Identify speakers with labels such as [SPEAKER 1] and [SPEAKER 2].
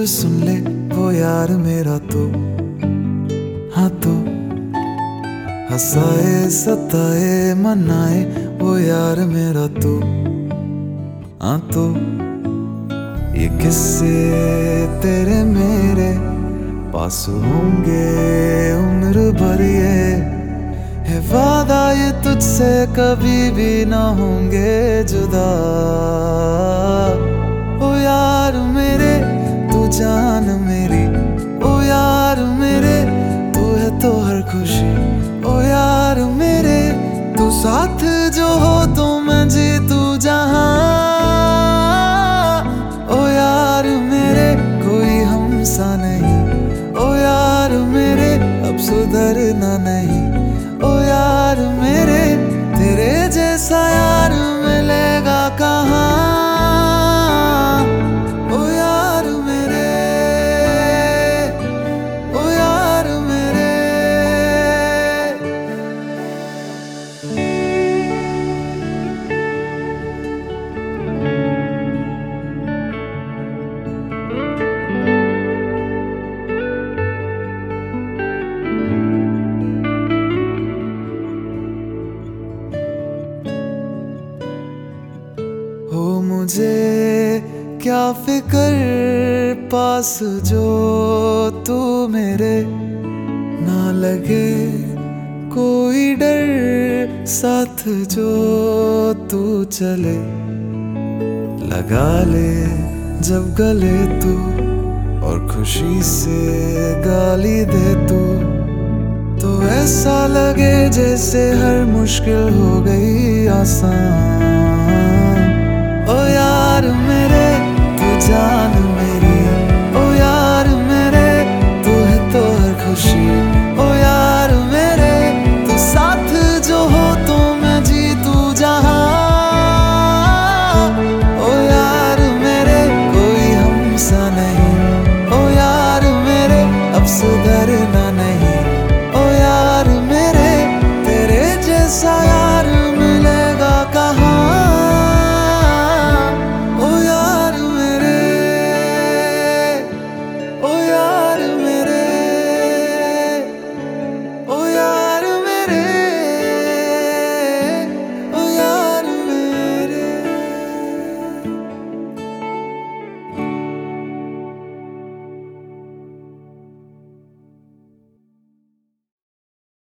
[SPEAKER 1] जो सुन ले वो यार मेरा तो, हाँ तो हंसाए सताए मनाए वो यार मेरा तो, हाँ तो ये किस्से तेरे मेरे पास होंगे उम्र भर, ये है वादा ये तुझसे कभी भी ना होंगे जुदा। ओ यार मेरे तू जान मेरी, ओ यार मेरे तू है तो हर खुशी, ओ यार मेरे तू साथ जो हो तो मैं जीतू जहां। ओ यार मेरे कोई हमसा नहीं, ओ यार मेरे अब सुधरना नहीं, ओ यार मेरे तेरे जैसा यार मिलेगा कहाँ। ओ यार मेरे, ओ यार मेरे। हो मुझे क्या फिक्र पास जो तू मेरे, ना लगे कोई डर साथ जो तू चले। लगा ले जब गले तू और खुशी से गाली दे तू, तो ऐसा लगे जैसे हर मुश्किल हो गई आसान। ओ यार मेरे तू जान